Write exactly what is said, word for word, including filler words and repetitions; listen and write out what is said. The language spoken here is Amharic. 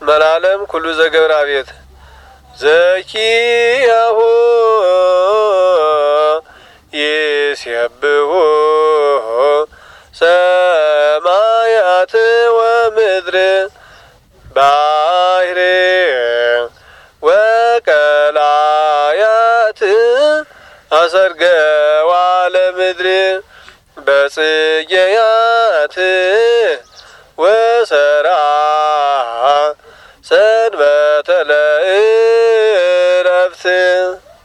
መላለም ኩሉ ዘገብራ ቤት ዘኪያሁ ይስየብሁ ሰማያት ወምድር ባሕር ወቀላያት አሰርገዋ ለምድር በጽጌያት ወሰራ ሰንበተ ለዕረፍት